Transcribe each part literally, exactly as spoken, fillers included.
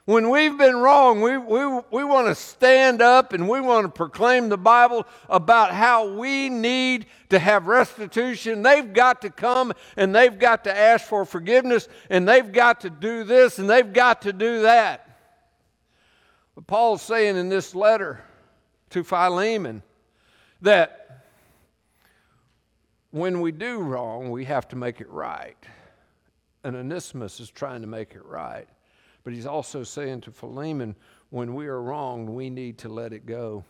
When we've been wrong, we, we, we want to stand up and we want to proclaim the Bible about how we need to have restitution. They've got to come and they've got to ask for forgiveness and they've got to do this and they've got to do that. But Paul's saying in this letter to Philemon that when we do wrong, we have to make it right. And Onesimus is trying to make it right. But he's also saying to Philemon, when we are wrong, we need to let it go.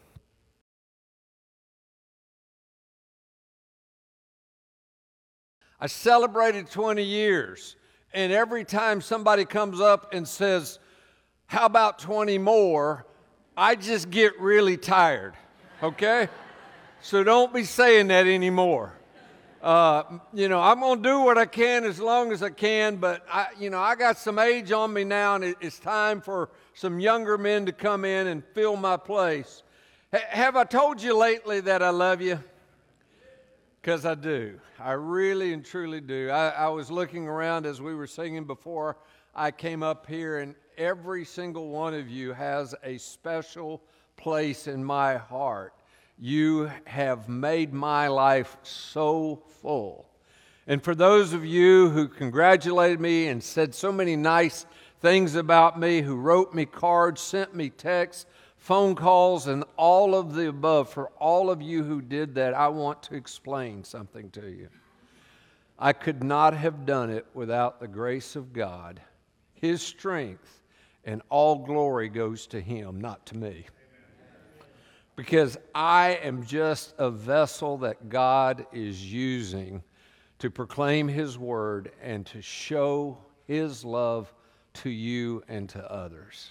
I celebrated twenty years, and every time somebody comes up and says, how about twenty more, I just get really tired, okay? So don't be saying that anymore. Uh, you know, I'm going to do what I can as long as I can, but, I, you know, I got some age on me now, and it, it's time for some younger men to come in and fill my place. H- have I told you lately that I love you? Because I do. I really and truly do. I, I was looking around as we were singing before I came up here, and every single one of you has a special place in my heart. You have made my life so full. And for those of you who congratulated me and said so many nice things about me, who wrote me cards, sent me texts, phone calls, and all of the above, for all of you who did that, I want to explain something to you. I could not have done it without the grace of God, His strength, and all glory goes to Him, not to me. Because I am just a vessel that God is using to proclaim His word and to show His love to you and to others.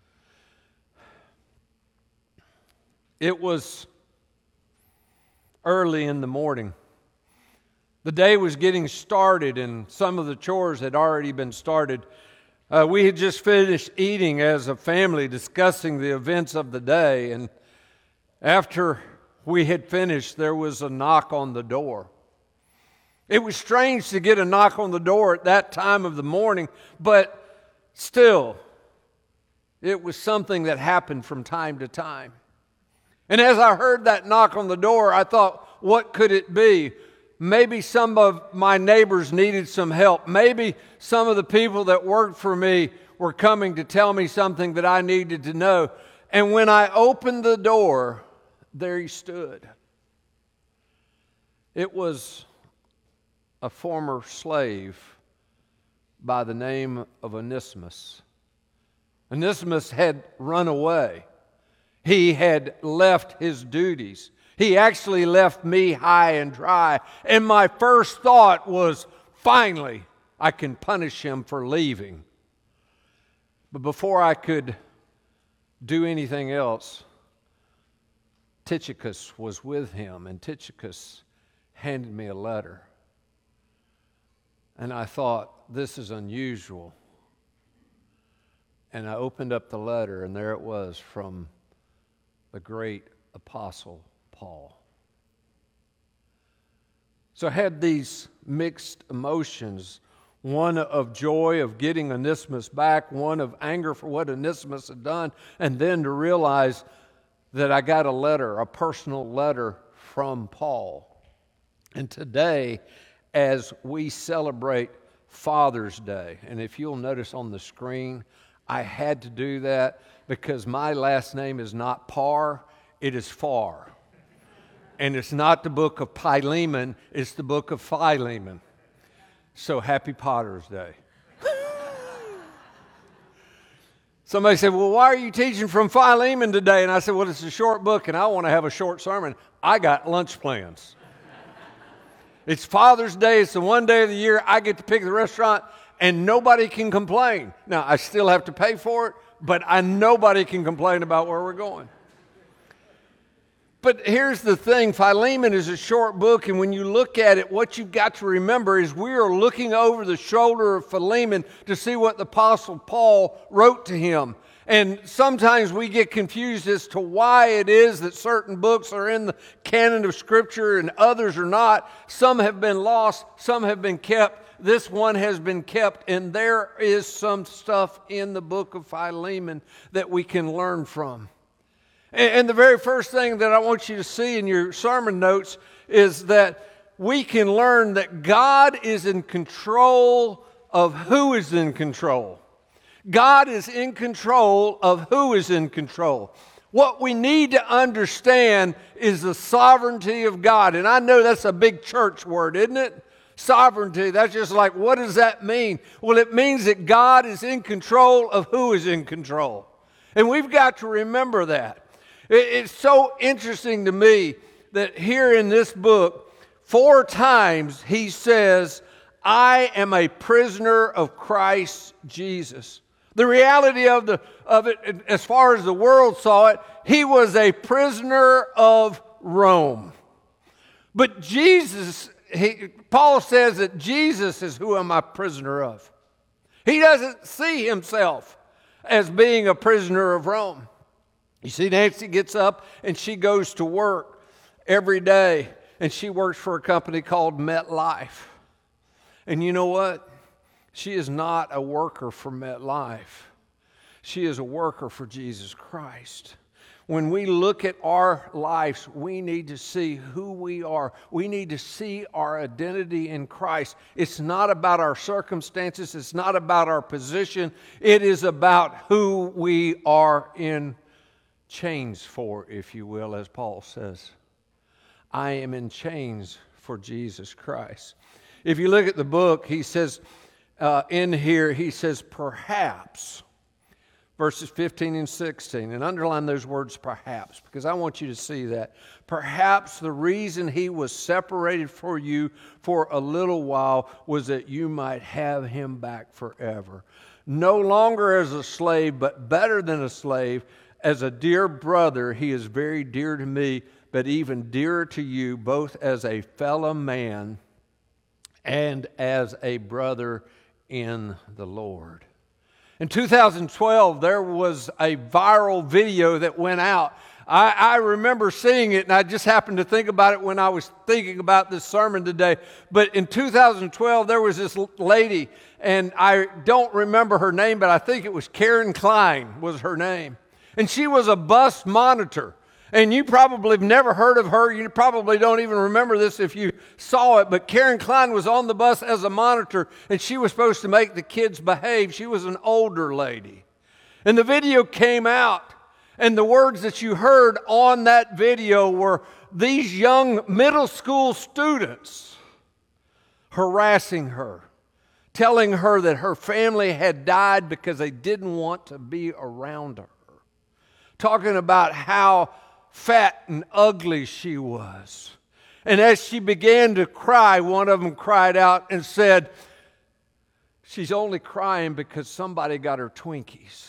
It was early in the morning. The day was getting started and some of the chores had already been started. Uh, we had just finished eating as a family, discussing the events of the day, and after we had finished, there was a knock on the door. It was strange to get a knock on the door at that time of the morning, but still, it was something that happened from time to time. And as I heard that knock on the door, I thought, what could it be? Maybe some of my neighbors needed some help. Maybe some of the people that worked for me were coming to tell me something that I needed to know. And when I opened the door, there he stood. It was a former slave by the name of Onesimus. Onesimus had run away. He had left his duties. He actually left me high and dry. And my first thought was, finally, I can punish him for leaving. But before I could do anything else, Tychicus was with him, and Tychicus handed me a letter. And I thought, this is unusual. And I opened up the letter, and there it was from the great apostle Paul. So I had these mixed emotions, one of joy of getting Onesimus back, one of anger for what Onesimus had done, and then to realize that I got a letter, a personal letter from Paul. And today, as we celebrate Father's Day, and if you'll notice on the screen, I had to do that because my last name is not Parr, it is Farr. And it's not the book of Philemon, it's the book of Philemon. So happy Potter's Day. Somebody said, well, why are you teaching from Philemon today? And I said, well, it's a short book and I want to have a short sermon. I got lunch plans. It's Father's Day. It's the one day of the year I get to pick the restaurant and nobody can complain. Now, I still have to pay for it, but I nobody can complain about where we're going. But here's the thing, Philemon is a short book, and when you look at it, what you've got to remember is we are looking over the shoulder of Philemon to see what the Apostle Paul wrote to him. And sometimes we get confused as to why it is that certain books are in the canon of Scripture and others are not. Some have been lost, some have been kept. this one has been kept. And there is some stuff in the book of Philemon that we can learn from. And, and the very first thing that I want you to see in your sermon notes is that we can learn that God is in control of who is in control. God is in control of who is in control. What we need to understand is the sovereignty of God. And I know that's a big church word, isn't it? Sovereignty. That's just like, what does that mean? Well, it means that God is in control of who is in control. And we've got to remember that. It's so interesting to me that here in this book, four times he says, I am a prisoner of Christ Jesus. The reality of, the, of it, as far as the world saw it, he was a prisoner of Rome. But Jesus, he, Paul says that Jesus is who am I prisoner of. He doesn't see himself as being a prisoner of Rome. You see, Nancy gets up and she goes to work every day, and she works for a company called MetLife. And you know what? She is not a worker for MetLife. She is a worker for Jesus Christ. When we look at our lives, we need to see who we are. We need to see our identity in Christ. It's not about our circumstances. It's not about our position. It is about who we are in chains for, if you will, as Paul says. I am in chains for Jesus Christ. If you look at the book, he says, uh, in here, he says, perhaps, verses fifteen and sixteen, and underline those words perhaps, because I want you to see that. Perhaps the reason he was separated for you for a little while was that you might have him back forever. No longer as a slave, but better than a slave, as a dear brother, he is very dear to me, but even dearer to you, both as a fellow man and as a brother in the Lord. In two thousand twelve, there was a viral video that went out. I, I remember seeing it, and I just happened to think about it when I was thinking about this sermon today. But in two thousand twelve, there was this lady, and I don't remember her name, but I think it was Karen Klein was her name. And she was a bus monitor. And you probably have never heard of her. You probably don't even remember this if you saw it. But Karen Klein was on the bus as a monitor, and she was supposed to make the kids behave. She was an older lady. And the video came out, and the words that you heard on that video were these young middle school students harassing her, telling her that her family had died because they didn't want to be around her, talking about how fat and ugly she was. And as she began to cry, one of them cried out and said, she's only crying because somebody got her Twinkies.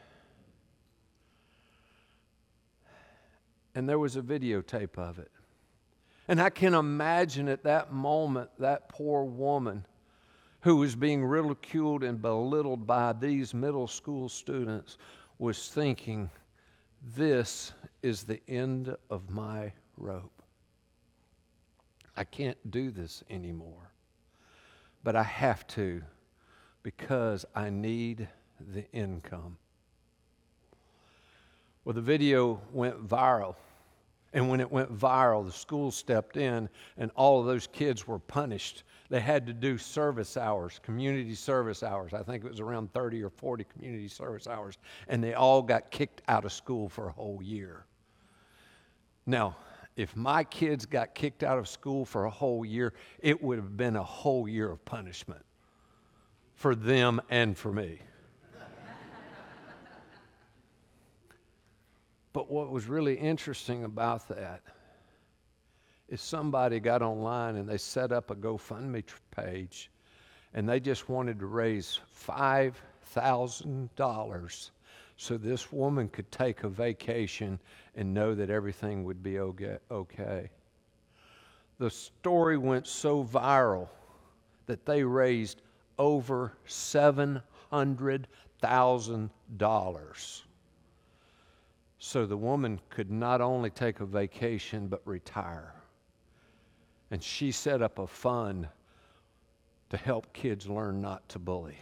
And there was a videotape of it. And I can imagine at that moment, that poor woman who was being ridiculed and belittled by these middle school students was thinking, this is the end of my rope. I can't do this anymore. But I have to because I need the income. Well, the video went viral. And when it went viral, the school stepped in and all of those kids were punished. They had to do service hours, community service hours. I think it was around thirty or forty community service hours. And they all got kicked out of school for a whole year. Now, if my kids got kicked out of school for a whole year, it would have been a whole year of punishment for them and for me. But what was really interesting about that is somebody got online and they set up a GoFundMe page, and they just wanted to raise five thousand dollars so this woman could take a vacation and know that everything would be okay. The story went so viral that they raised over seven hundred thousand dollars. So the woman could not only take a vacation but retire. And she set up a fund to help kids learn not to bully.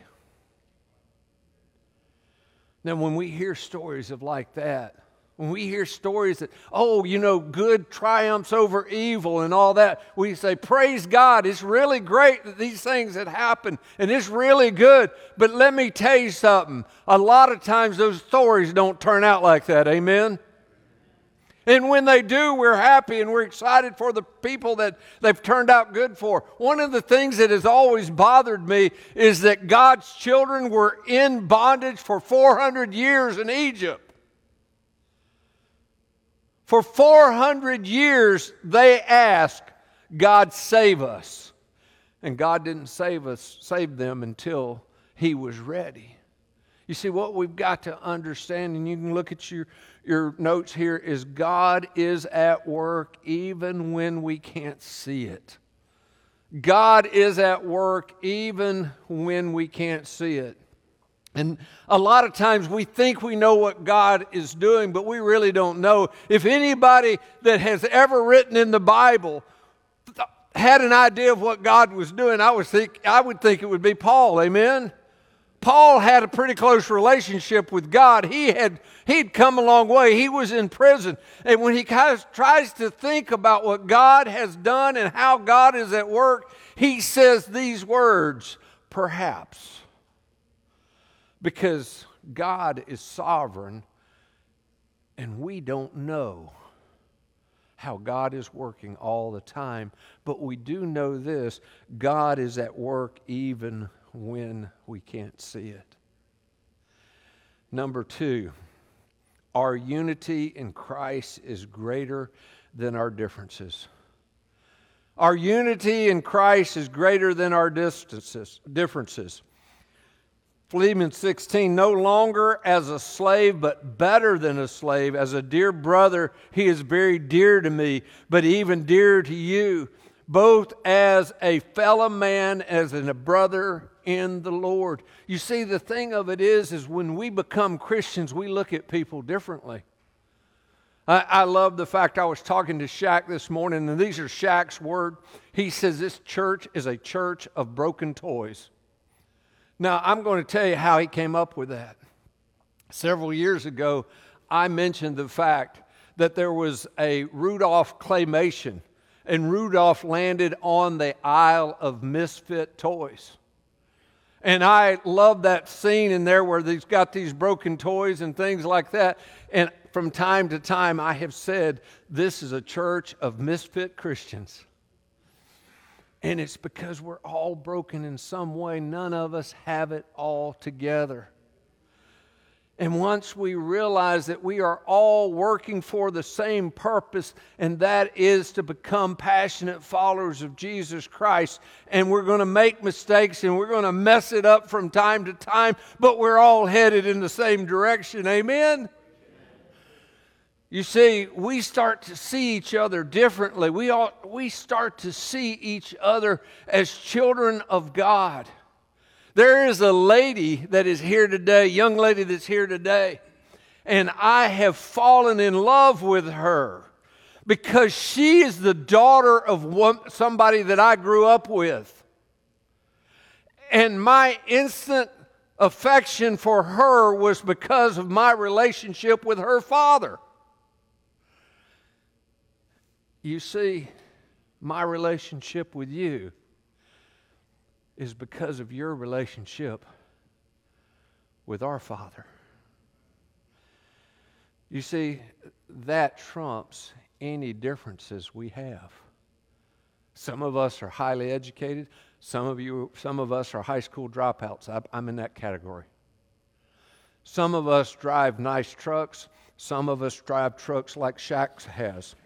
Now, when we hear stories of like that, when we hear stories that, oh, you know, good triumphs over evil and all that, we say, praise God, it's really great that these things had happened, and it's really good. But let me tell you something. A lot of times those stories don't turn out like that, amen? And when they do, we're happy and we're excited for the people that they've turned out good for. One of the things that has always bothered me is that God's children were in bondage for four hundred years in Egypt. For four hundred years, they asked, God, save us. And God didn't save us, save them until He was ready. You see, what we've got to understand, and you can look at your, your notes here, is God is at work even when we can't see it. God is at work even when we can't see it. And a lot of times we think we know what God is doing, but we really don't know. If anybody that has ever written in the Bible had an idea of what God was doing, I would think, I would think it would be Paul, amen? Paul had a pretty close relationship with God. He had he'd come a long way. He was in prison. And when he kind of tries to think about what God has done and how God is at work, he says these words, perhaps. Because God is sovereign and we don't know how God is working all the time. But we do know this, God is at work even when we can't see it. Number two, our unity in Christ is greater than our differences. Our unity in Christ is greater than our distances, differences. Philippians sixteen, no longer as a slave, but better than a slave. As a dear brother, he is very dear to me, but even dearer to you, both as a fellow man, as a brother in the Lord. You see, the thing of it is, is when we become Christians, we look at people differently. I, I love the fact I was talking to Shaq this morning, and these are Shaq's words. He says this church is a church of broken toys. Now, I'm going to tell you how he came up with that. Several years ago, I mentioned the fact that there was a Rudolph claymation, and Rudolph landed on the aisle of misfit toys. And I love that scene in there where he's got these broken toys and things like that. And from time to time, I have said, this is a church of misfit Christians. And it's because we're all broken in some way. None of us have it all together. And once we realize that we are all working for the same purpose, and that is to become passionate followers of Jesus Christ, and we're going to make mistakes and we're going to mess it up from time to time, but we're all headed in the same direction. Amen? You see, we start to see each other differently. We all, we start to see each other as children of God. There is a lady that is here today, young lady that's here today, and I have fallen in love with her because she is the daughter of one, somebody that I grew up with. And my instant affection for her was because of my relationship with her father. You see, my relationship with you is because of your relationship with our Father. You see, that trumps any differences we have. Some of us are highly educated. Some of you, some of us are high school dropouts. I'm in that category. Some of us drive nice trucks. Some of us drive trucks like Shaq has.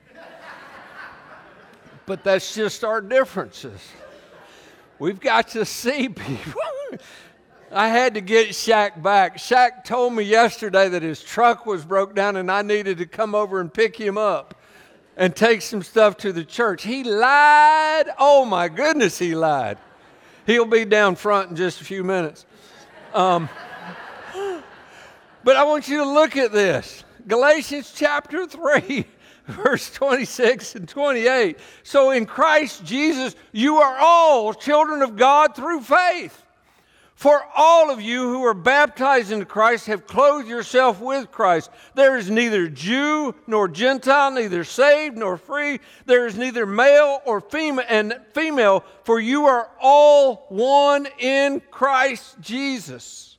But that's just our differences. We've got to see people. I had to get Shaq back. Shaq told me yesterday that his truck was broke down and I needed to come over and pick him up and take some stuff to the church. He lied. Oh my goodness, he lied. He'll be down front in just a few minutes. Um, but I want you to look at this. Galatians chapter three, Verse twenty-six and twenty-eight. So in Christ Jesus, you are all children of God through faith. For all of you who are baptized into Christ have clothed yourself with Christ. There is neither Jew nor Gentile, neither saved nor free. There is neither male or female, and female, for you are all one in Christ Jesus.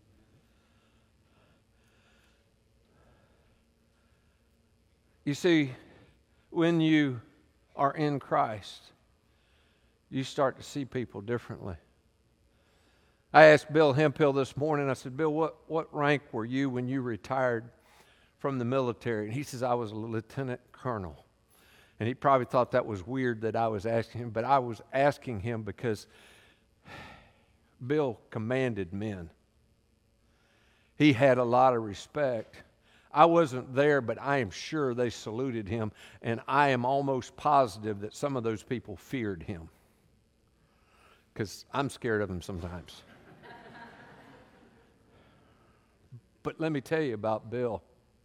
You see, when you are in Christ, you start to see people differently. I asked Bill Hemphill this morning, I said, Bill, what, what rank were you when you retired from the military? And he says, I was a lieutenant colonel. And he probably thought that was weird that I was asking him, but I was asking him because Bill commanded men. He had a lot of respect. I wasn't there, but I am sure they saluted him, and I am almost positive that some of those people feared him because I'm scared of him sometimes. But let me tell you about Bill.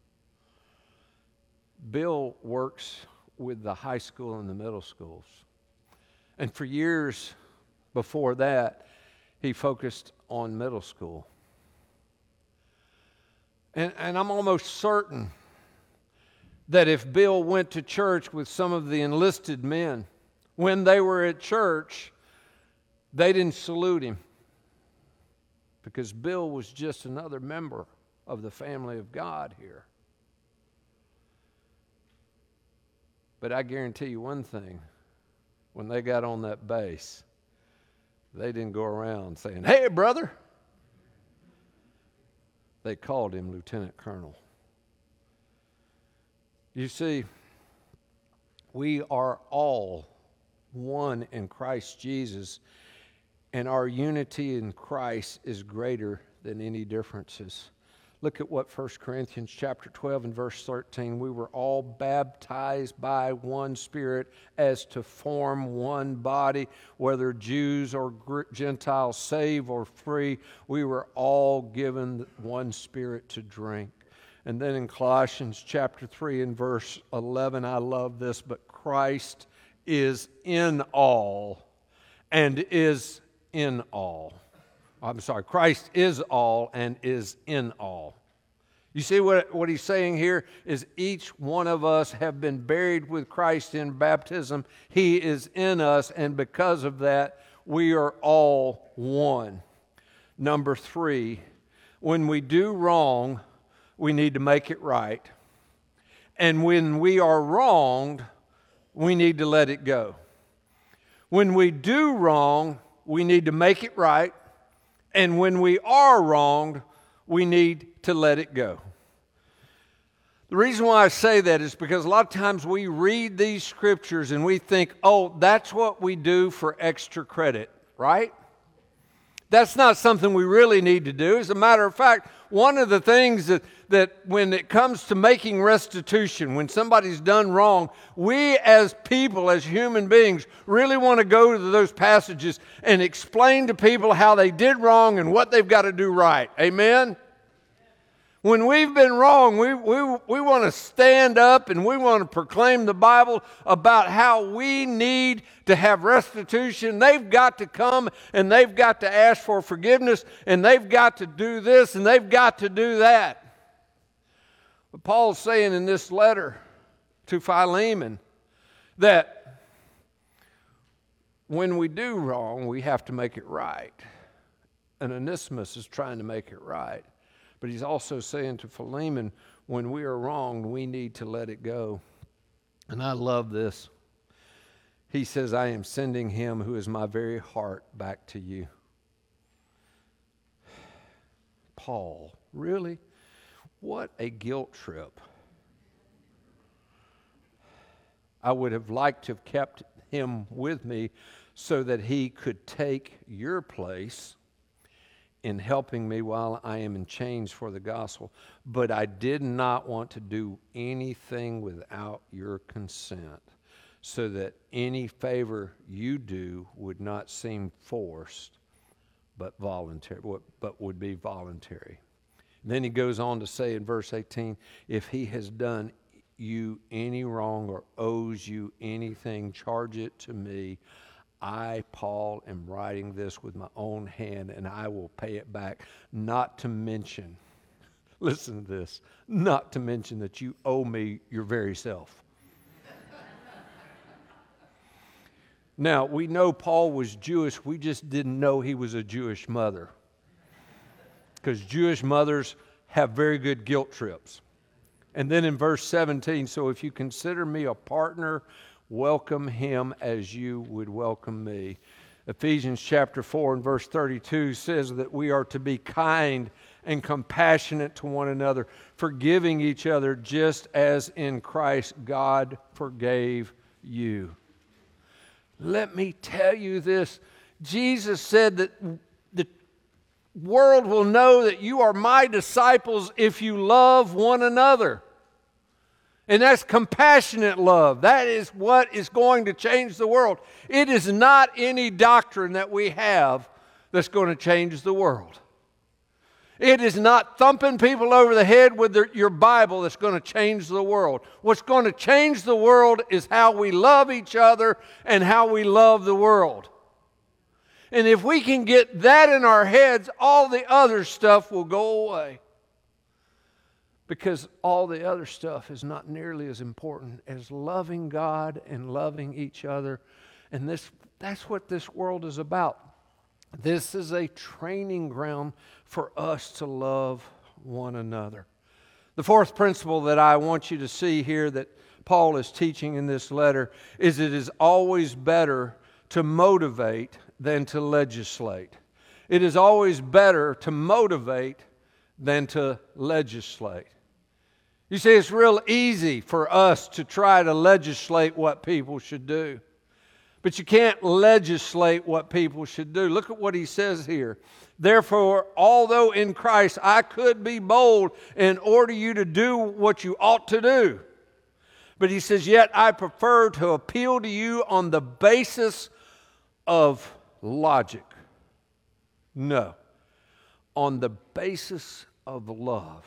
Bill works with the high school and the middle schools. And for years before that, he focused on middle school. And, and I'm almost certain that if Bill went to church with some of the enlisted men, when they were at church, they didn't salute him because Bill was just another member of the family of God here. But I guarantee you one thing, when they got on that base, they didn't go around saying, hey, brother. They called him Lieutenant Colonel. You see, we are all one in Christ Jesus, and our unity in Christ is greater than any differences. Look at what First Corinthians chapter twelve and verse thirteen. We were all baptized by one Spirit as to form one body, whether Jews or Gentiles, slave or free. We were all given one Spirit to drink. And then in Colossians chapter three and verse eleven, I love this, but Christ is in all and is in all. I'm sorry, Christ is all and is in all. You see what, what he's saying here is each one of us have been buried with Christ in baptism. He is in us, and because of that, we are all one. Number three, when we do wrong, we need to make it right. And when we are wronged, we need to let it go. When we do wrong, we need to make it right. And when we are wronged, we need to let it go. The reason why I say that is because a lot of times we read these scriptures and we think, oh, that's what we do for extra credit, right? That's not something we really need to do. As a matter of fact, one of the things that, that when it comes to making restitution, when somebody's done wrong, we as people, as human beings, really want to go to those passages and explain to people how they did wrong and what they've got to do right. Amen? When we've been wrong, we, we, we want to stand up and we want to proclaim the Bible about how we need to have restitution. They've got to come and they've got to ask for forgiveness and they've got to do this and they've got to do that. But Paul's saying in this letter to Philemon that when we do wrong, we have to make it right. And Onesimus is trying to make it right. But he's also saying to Philemon, when we are wronged, we need to let it go. And I love this. He says, I am sending him who is my very heart back to you. Paul, really? What a guilt trip. I would have liked to have kept him with me so that he could take your place in helping me while I am in chains for the gospel. But I did not want to do anything without your consent, so that any favor you do would not seem forced, but voluntary, but would be voluntary. And then he goes on to say in verse eighteen, if he has done you any wrong or owes you anything, charge it to me. I, Paul, am writing this with my own hand, and I will pay it back. Not to mention, listen to this, not to mention that you owe me your very self. Now, we know Paul was Jewish. We just didn't know he was a Jewish mother, because Jewish mothers have very good guilt trips. And then in verse seventeen, so if you consider me a partner, welcome him as you would welcome me. Ephesians chapter four and verse thirty-two says that we are to be kind and compassionate to one another, forgiving each other just as in Christ God forgave you. Let me tell you this. Jesus said that the world will know that you are my disciples if you love one another. And that's compassionate love. That is what is going to change the world. It is not any doctrine that we have that's going to change the world. It is not thumping people over the head with their, your Bible that's going to change the world. What's going to change the world is how we love each other and how we love the world. And if we can get that in our heads, all the other stuff will go away. Because all the other stuff is not nearly as important as loving God and loving each other. And this that's what this world is about. This is a training ground for us to love one another. The fourth principle that I want you to see here that Paul is teaching in this letter is it is always better to motivate than to legislate. It is always better to motivate than to legislate. You see, it's real easy for us to try to legislate what people should do. But you can't legislate what people should do. Look at what he says here. Therefore, although in Christ I could be bold and order you to do what you ought to do. But he says, yet I prefer to appeal to you on the basis of logic. No, on the basis of love.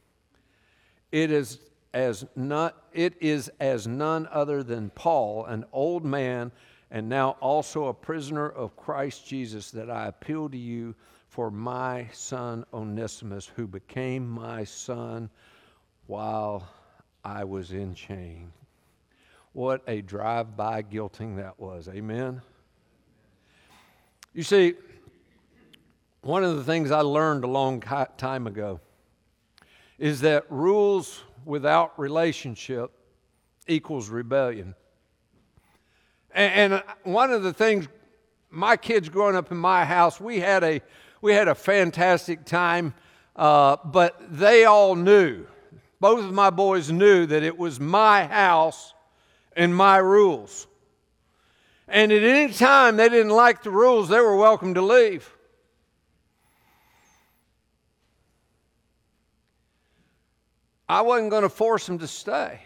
It is as not, it is as none other than Paul, an old man, and now also a prisoner of Christ Jesus, that I appeal to you for my son Onesimus, who became my son while I was in chains. What a drive-by guilting that was. Amen? You see, one of the things I learned a long time ago is that rules without relationship equals rebellion. And, and one of the things, my kids growing up in my house, we had a we had a fantastic time, uh, but they all knew, both of my boys knew that it was my house and my rules. And at any time they didn't like the rules, they were welcome to leave. I wasn't going to force them to stay.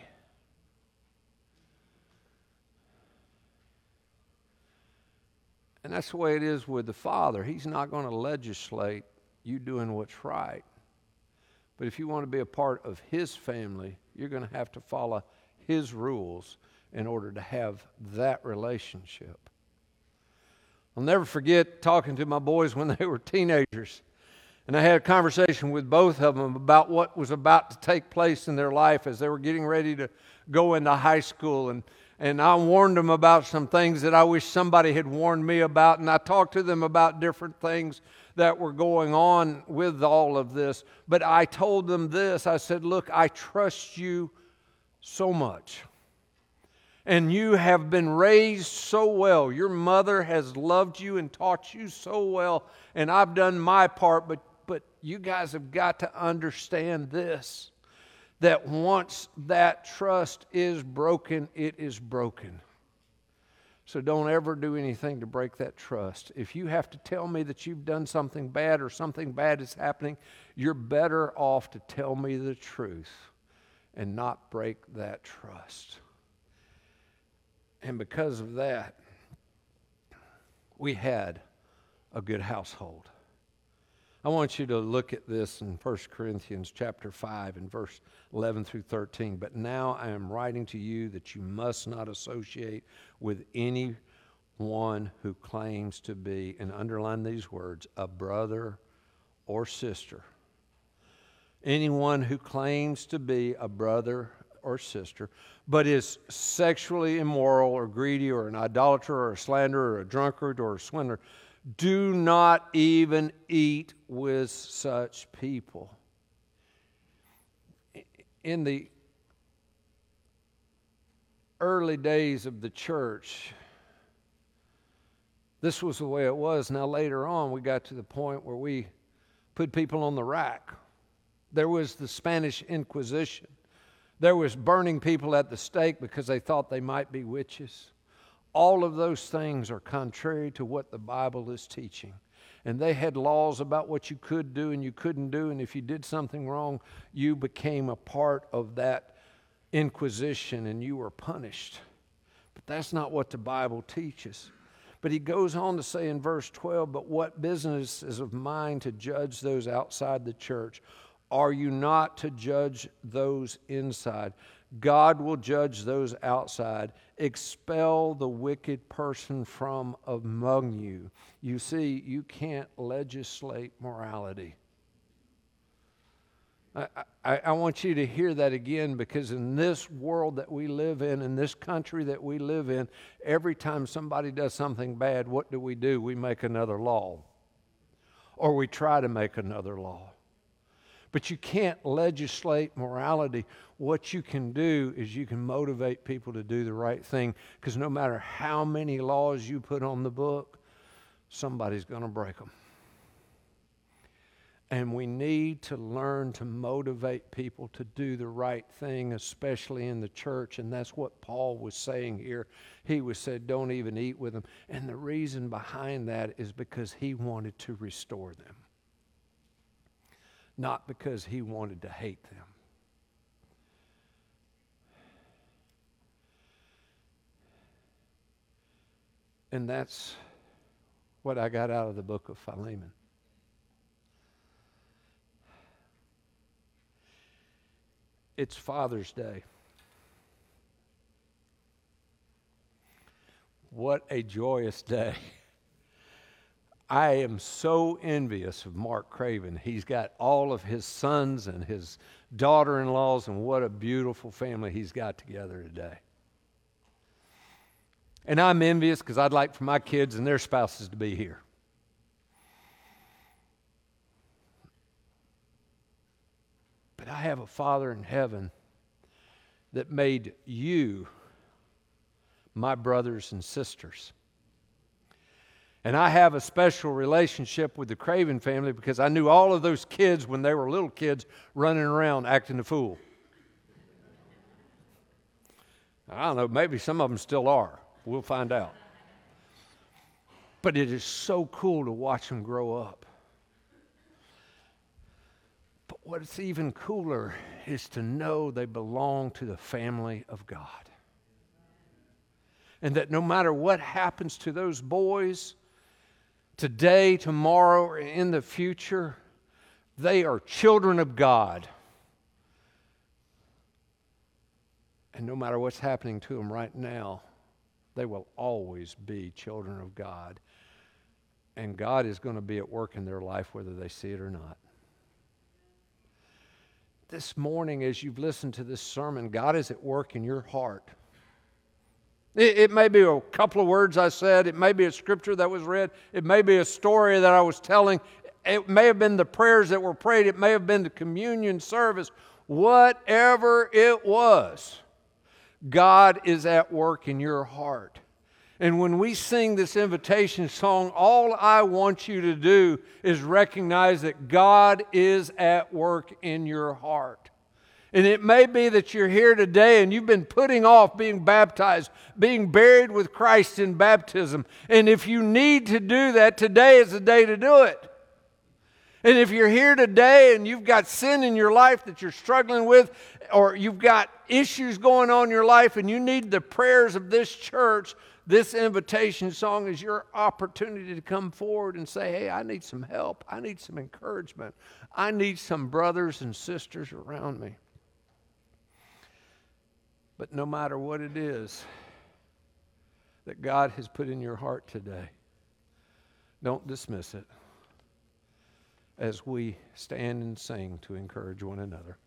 And that's the way it is with the Father. He's not going to legislate you doing what's right. But if you want to be a part of His family, you're going to have to follow His rules in order to have that relationship. I'll never forget talking to my boys when they were teenagers. And I had a conversation with both of them about what was about to take place in their life as they were getting ready to go into high school. And, and I warned them about some things that I wish somebody had warned me about. And I talked to them about different things that were going on with all of this. But I told them this. I said, look, I trust you so much. And you have been raised so well. Your mother has loved you and taught you so well. And I've done my part, but But you guys have got to understand this, that once that trust is broken, it is broken. So don't ever do anything to break that trust. If you have to tell me that you've done something bad or something bad is happening, you're better off to tell me the truth and not break that trust. And because of that, we had a good household. I want you to look at this in First Corinthians chapter five and verse eleven through thirteen. But now I am writing to you that you must not associate with anyone who claims to be, and underline these words, a brother or sister. Anyone who claims to be a brother or sister, but is sexually immoral or greedy or an idolater or a slanderer or a drunkard or a swindler, do not even eat with such people. In the early days of the church, this was the way it was. Now later on, we got to the point where we put people on the rack. There was the Spanish Inquisition. There was burning people at the stake because they thought they might be witches. All of those things are contrary to what the Bible is teaching. And they had laws about what you could do and you couldn't do. And if you did something wrong, you became a part of that inquisition and you were punished. But that's not what the Bible teaches. But he goes on to say in verse twelve, but what business is of mine to judge those outside the church? Are you not to judge those inside? God will judge those outside. Expel the wicked person from among you. You see, you can't legislate morality. I, I, I want you to hear that again, because in this world that we live in, in this country that we live in, every time somebody does something bad, what do we do? We make another law. Or we try to make another law. But you can't legislate morality. What you can do is you can motivate people to do the right thing, because no matter how many laws you put on the book, somebody's going to break them. And we need to learn to motivate people to do the right thing, especially in the church. And that's what Paul was saying here. He was said, don't even eat with them. And the reason behind that is because he wanted to restore them, not because he wanted to hate them. And that's what I got out of the book of Philemon. It's Father's Day. What a joyous day. I am so envious of Mark Craven. He's got all of his sons and his daughter-in-laws, and what a beautiful family he's got together today. And I'm envious because I'd like for my kids and their spouses to be here. But I have a Father in heaven that made you my brothers and sisters. And I have a special relationship with the Craven family because I knew all of those kids when they were little kids running around acting a fool. I don't know, maybe some of them still are. We'll find out. But it is so cool to watch them grow up. But what's even cooler is to know they belong to the family of God. And that no matter what happens to those boys today, tomorrow, or in the future, they are children of God. And no matter what's happening to them right now, they will always be children of God. And God is going to be at work in their life whether they see it or not. This morning, as you've listened to this sermon, God is at work in your heart. It, it may be a couple of words I said. It may be a scripture that was read. It may be a story that I was telling. It may have been the prayers that were prayed. It may have been the communion service. Whatever it was, God is at work in your heart. And when we sing this invitation song, all I want you to do is recognize that God is at work in your heart. And it may be that you're here today and you've been putting off being baptized, being buried with Christ in baptism. And if you need to do that, today is the day to do it. And if you're here today and you've got sin in your life that you're struggling with, or you've got issues going on in your life and you need the prayers of this church, this invitation song is your opportunity to come forward and say, hey, I need some help. I need some encouragement. I need some brothers and sisters around me. But no matter what it is that God has put in your heart today, don't dismiss it as we stand and sing to encourage one another.